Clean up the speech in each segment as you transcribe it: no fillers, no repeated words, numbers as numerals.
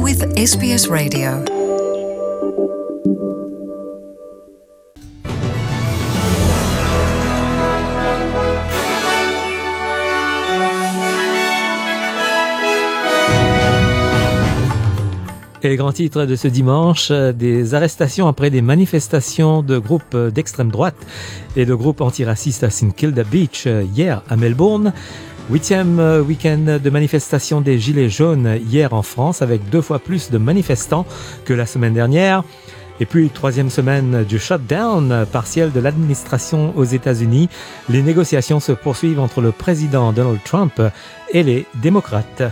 with SBS Radio. Et les grands titres de ce dimanche, des arrestations après des manifestations de groupes d'extrême droite et de groupes antiracistes à St Kilda Beach hier à Melbourne. 8e week-end de manifestation des Gilets jaunes hier en France avec 2 fois plus de manifestants que la semaine dernière. Et puis, 3e semaine du shutdown partiel de l'administration aux États-Unis. Les négociations se poursuivent entre le président Donald Trump et les démocrates.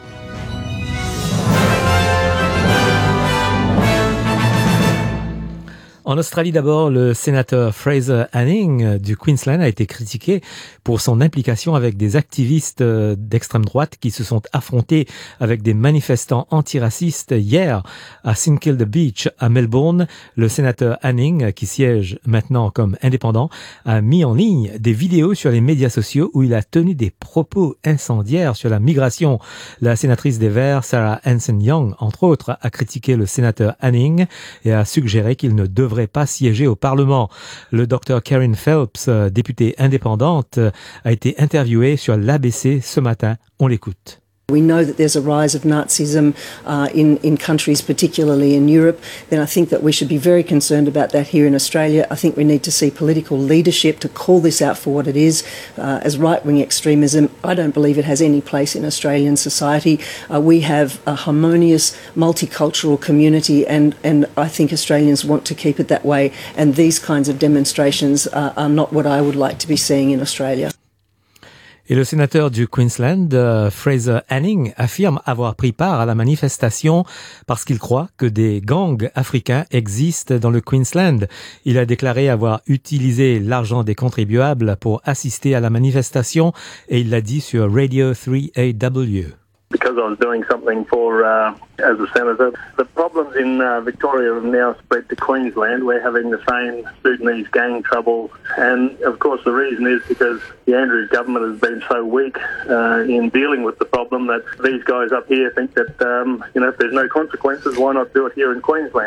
En Australie d'abord, le sénateur Fraser Anning du Queensland a été critiqué pour son implication avec des activistes d'extrême droite qui se sont affrontés avec des manifestants antiracistes hier à St Kilda Beach à Melbourne. Le sénateur Anning, qui siège maintenant comme indépendant, a mis en ligne des vidéos sur les médias sociaux où il a tenu des propos incendiaires sur la migration. La sénatrice des Verts, Sarah Hanson-Young, entre autres, a critiqué le sénateur Anning et a suggéré qu'il ne devrait pas siéger au Parlement. Le docteur Karen Phelps, députée indépendante, a été interviewée sur l'ABC ce matin. On l'écoute. We know that there's a rise of Nazism in countries, particularly in Europe. Then I think that we should be very concerned about that here in Australia. I think we need to see political leadership to call this out for what it is, as right-wing extremism. I don't believe it has any place in Australian society. We have a harmonious, multicultural community, and I think Australians want to keep it that way. And these kinds of demonstrations are not what I would like to be seeing in Australia. Et le sénateur du Queensland, Fraser Anning, affirme avoir pris part à la manifestation parce qu'il croit que des gangs africains existent dans le Queensland. Il a déclaré avoir utilisé l'argent des contribuables pour assister à la manifestation et il l'a dit sur Radio 3AW. Because I was doing something for, as a senator. The problems in Victoria have now spread to Queensland. We're having the same Sudanese gang trouble. And, of course, the reason is because the Andrews government has been so weak in dealing with the problem that these guys up here think that, if there's no consequences, why not do it here in Queensland?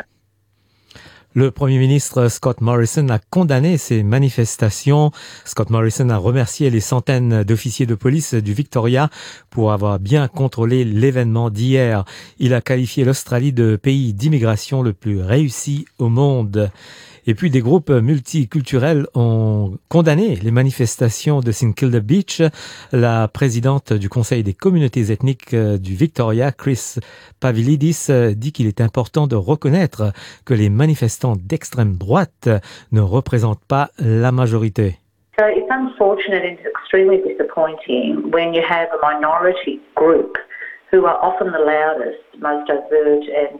Le Premier ministre Scott Morrison a condamné ces manifestations. Scott Morrison a remercié les centaines d'officiers de police du Victoria pour avoir bien contrôlé l'événement d'hier. Il a qualifié l'Australie de pays d'immigration le plus réussi au monde. Et puis des groupes multiculturels ont condamné les manifestations de St Kilda Beach. La présidente du Conseil des communautés ethniques du Victoria, Chris Pavlidis, dit qu'il est important de reconnaître que les manifestants d'extrême droite ne représentent pas la majorité. So it's unfortunate and extremely disappointing when you have a minority group who are often the loudest, most overt and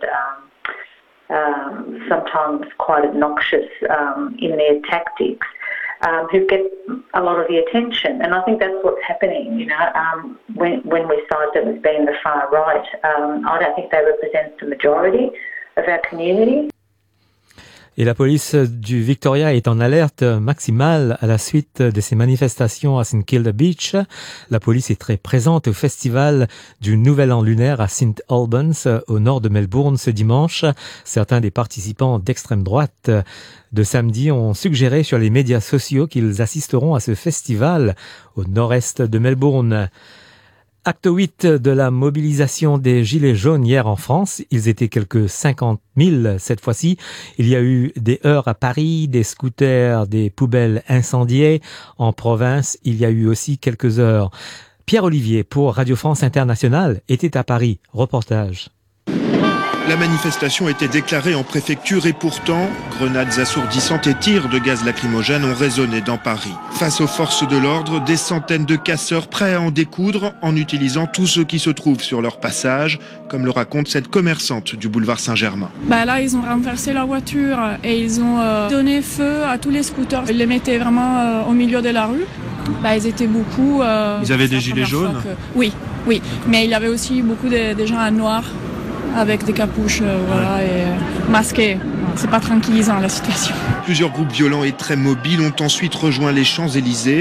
sometimes quite obnoxious in their tactics, who get a lot of the attention. And I think that's what's happening, when we cite them as being the far right. I don't think they represent the majority of our community. Et la police du Victoria est en alerte maximale à la suite de ces manifestations à St Kilda Beach. La police est très présente au festival du Nouvel An lunaire à St Albans, au nord de Melbourne, ce dimanche. Certains des participants d'extrême droite de samedi ont suggéré sur les médias sociaux qu'ils assisteront à ce festival au nord-est de Melbourne. Acte 8 de la mobilisation des Gilets jaunes hier en France. Ils étaient quelques 50 000 cette fois-ci. Il y a eu des heurts à Paris, des scooters, des poubelles incendiées. En province, il y a eu aussi quelques heurts. Pierre Olivier pour Radio France Internationale était à Paris. Reportage. La manifestation était déclarée en préfecture et pourtant, grenades assourdissantes et tirs de gaz lacrymogène ont résonné dans Paris. Face aux forces de l'ordre, des centaines de casseurs prêts à en découdre en utilisant tout ce qui se trouve sur leur passage, comme le raconte cette commerçante du boulevard Saint-Germain. Là, ils ont renversé la voiture et ils ont donné feu à tous les scooters. Ils les mettaient vraiment au milieu de la rue. Ils étaient beaucoup... Ils avaient des gilets jaunes ? Oui. Mais il y avait aussi beaucoup de gens en noir, avec des capuches et masqués. C'est pas tranquillisant la situation. Plusieurs groupes violents et très mobiles ont ensuite rejoint les Champs-Élysées.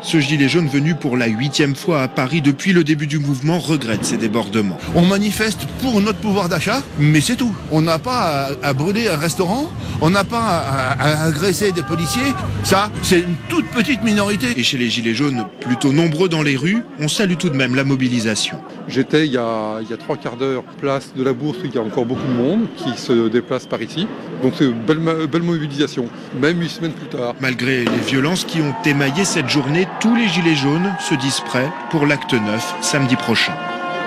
Ce gilet jaune venu pour la 8e fois à Paris depuis le début du mouvement regrette ces débordements. On manifeste pour notre pouvoir d'achat, mais c'est tout. On n'a pas à brûler un restaurant, on n'a pas à agresser des policiers. Ça, c'est une toute petite minorité. Et chez les gilets jaunes, plutôt nombreux dans les rues, on salue tout de même la mobilisation. J'étais il y a 3/4 d'heure place de la Bourse où il y a encore beaucoup de monde qui se déplace par ici. Donc c'est une belle mobilisation, même 8 semaines plus tard. Malgré les violences qui ont émaillé cette journée, tous les gilets jaunes se disent prêts pour l'acte 9 samedi prochain.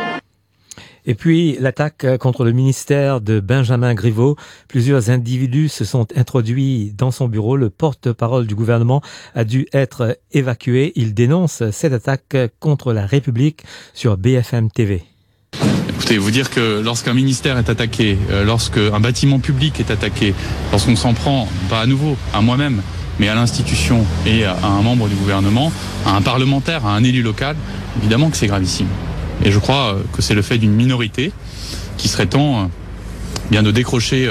Et puis, l'attaque contre le ministère de Benjamin Griveaux. Plusieurs individus se sont introduits dans son bureau. Le porte-parole du gouvernement a dû être évacué. Il dénonce cette attaque contre la République sur BFM TV. Écoutez, vous dire que lorsqu'un ministère est attaqué, lorsqu'un bâtiment public est attaqué, lorsqu'on s'en prend, pas à nouveau, à moi-même, mais à l'institution et à un membre du gouvernement, à un parlementaire, à un élu local, évidemment que c'est gravissime. Et je crois que c'est le fait d'une minorité qui serait temps bien de décrocher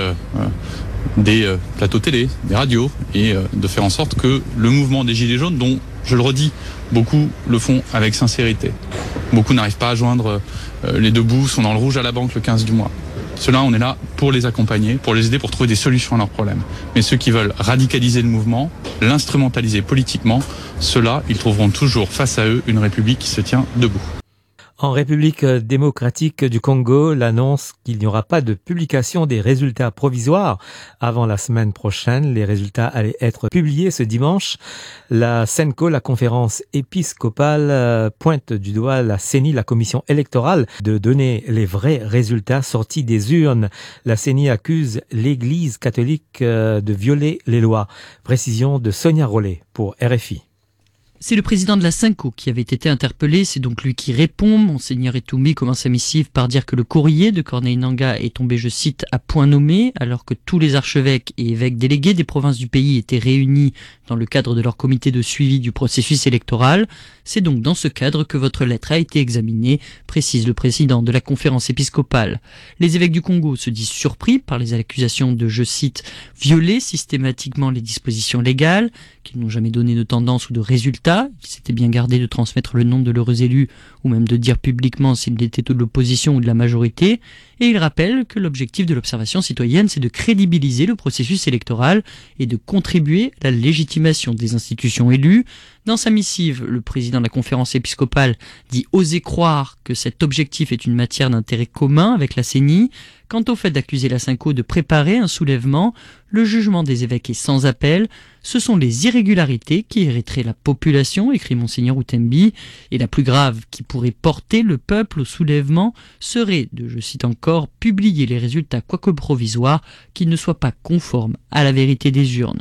des plateaux télé, des radios, et de faire en sorte que le mouvement des Gilets jaunes, dont, je le redis, beaucoup le font avec sincérité. Beaucoup n'arrivent pas à joindre les deux bouts, sont dans le rouge à la banque le 15 du mois. Ceux-là, on est là pour les accompagner, pour les aider, pour trouver des solutions à leurs problèmes. Mais ceux qui veulent radicaliser le mouvement, l'instrumentaliser politiquement, ceux-là, ils trouveront toujours face à eux une République qui se tient debout. En République démocratique du Congo, l'annonce qu'il n'y aura pas de publication des résultats provisoires avant la semaine prochaine. Les résultats allaient être publiés ce dimanche. La CENCO, la conférence épiscopale, pointe du doigt la CENI, la commission électorale, de donner les vrais résultats sortis des urnes. La CENI accuse l'Église catholique de violer les lois. Précision de Sonia Rollet pour RFI. C'est le président de la CENCO qui avait été interpellé, c'est donc lui qui répond. Monseigneur Etumbi commence sa missive par dire que le courrier de Corneille Nangaa est tombé, je cite, à point nommé, alors que tous les archevêques et évêques délégués des provinces du pays étaient réunis dans le cadre de leur comité de suivi du processus électoral. C'est donc dans ce cadre que votre lettre a été examinée, précise le président de la conférence épiscopale. Les évêques du Congo se disent surpris par les accusations de, je cite, violer systématiquement les dispositions légales, qu'ils n'ont jamais donné de tendance ou de résultat. Ils s'étaient bien gardés de transmettre le nom de leurs élus ou même de dire publiquement s'ils étaient de l'opposition ou de la majorité. Et ils rappellent que l'objectif de l'observation citoyenne, c'est de crédibiliser le processus électoral et de contribuer à la légitimation des institutions élues. Dans sa missive, le président de la conférence épiscopale dit oser croire que cet objectif est une matière d'intérêt commun avec la CENI. Quant au fait d'accuser la CENCO de préparer un soulèvement, le jugement des évêques est sans appel. Ce sont les irrégularités qui hériteraient la population, écrit Monseigneur Utembi, et la plus grave qui pourrait porter le peuple au soulèvement serait de, je cite encore, publier les résultats quoique provisoires qui ne soient pas conformes à la vérité des urnes.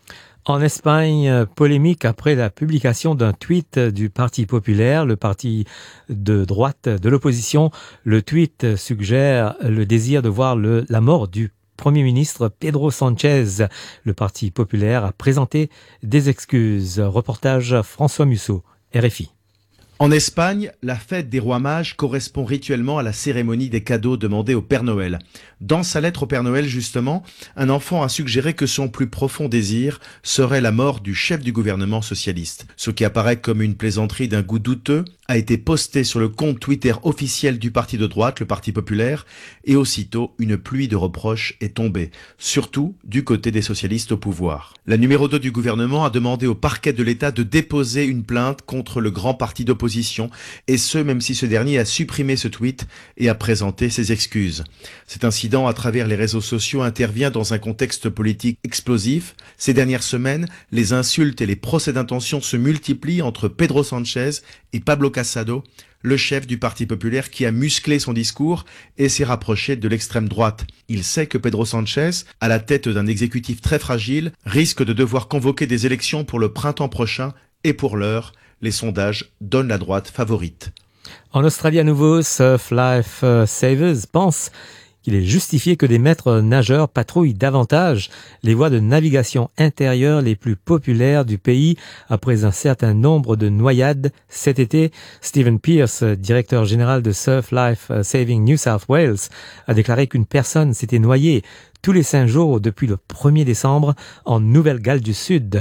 En Espagne, polémique après la publication d'un tweet du Parti populaire, le parti de droite de l'opposition. Le tweet suggère le désir de voir la mort du Premier ministre Pedro Sánchez. Le Parti populaire a présenté des excuses. Reportage François Musso, RFI. En Espagne, la fête des rois mages correspond rituellement à la cérémonie des cadeaux demandés au Père Noël. Dans sa lettre au Père Noël, justement, un enfant a suggéré que son plus profond désir serait la mort du chef du gouvernement socialiste. Ce qui apparaît comme une plaisanterie d'un goût douteux a été posté sur le compte Twitter officiel du parti de droite, le Parti populaire, et aussitôt une pluie de reproches est tombée, surtout du côté des socialistes au pouvoir. La numéro 2 du gouvernement a demandé au parquet de l'État de déposer une plainte contre le grand parti d'opposition, et ce même si ce dernier a supprimé ce tweet et a présenté ses excuses. Cet incident à travers les réseaux sociaux intervient dans un contexte politique explosif. Ces dernières semaines, les insultes et les procès d'intention se multiplient entre Pedro Sánchez et Pablo Casado, le chef du Parti populaire qui a musclé son discours et s'est rapproché de l'extrême droite. Il sait que Pedro Sánchez, à la tête d'un exécutif très fragile, risque de devoir convoquer des élections pour le printemps prochain et pour l'heure, les sondages donnent la droite favorite. En Australie à nouveau, Surf Life Savers pense qu'il est justifié que des maîtres nageurs patrouillent davantage les voies de navigation intérieure les plus populaires du pays après un certain nombre de noyades cet été. Stephen Pierce, directeur général de Surf Life Saving New South Wales, a déclaré qu'une personne s'était noyée tous les 5 jours depuis le 1er décembre en Nouvelle-Galles du Sud.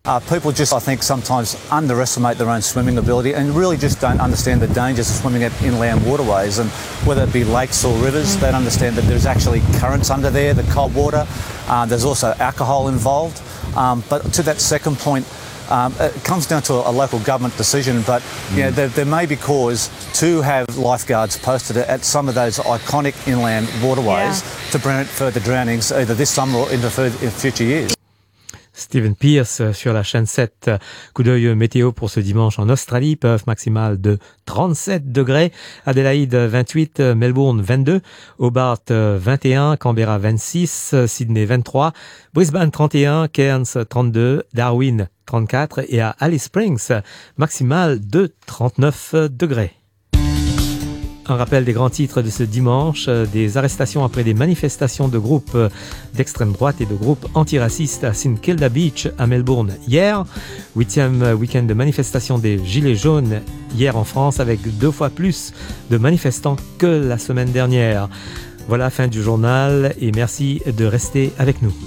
People just, I think, sometimes underestimate their own swimming ability and really just don't understand the dangers of swimming at inland waterways. And whether it be lakes or rivers, they don't understand that there's actually currents under there, the cold water. There's also alcohol involved. But to that second point, it comes down to a local government decision, but there may be cause to have lifeguards posted at some of those iconic inland waterways to prevent further drownings either this summer or in future years. Stephen Pierce sur la chaîne 7. Coup d'œil météo pour ce dimanche en Australie. Perth maximale de 37 degrés. Adélaïde 28, Melbourne 22, Hobart 21, Canberra 26, Sydney 23, Brisbane 31, Cairns 32, Darwin 34 et à Alice Springs maximale de 39 degrés. Un rappel des grands titres de ce dimanche, des arrestations après des manifestations de groupes d'extrême droite et de groupes antiracistes à St Kilda Beach à Melbourne hier. 8e week-end de manifestation des Gilets jaunes hier en France avec 2 fois plus de manifestants que la semaine dernière. Voilà, fin du journal et merci de rester avec nous.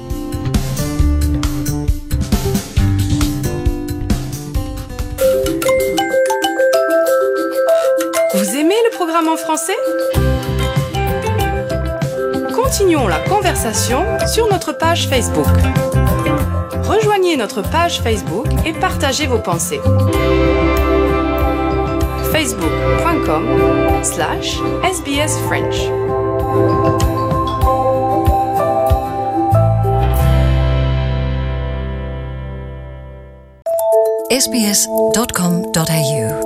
Vous aimez le programme en français ? Continuons la conversation sur notre page Facebook. Rejoignez notre page Facebook et partagez vos pensées. facebook.com/SBS French. sbs.com.au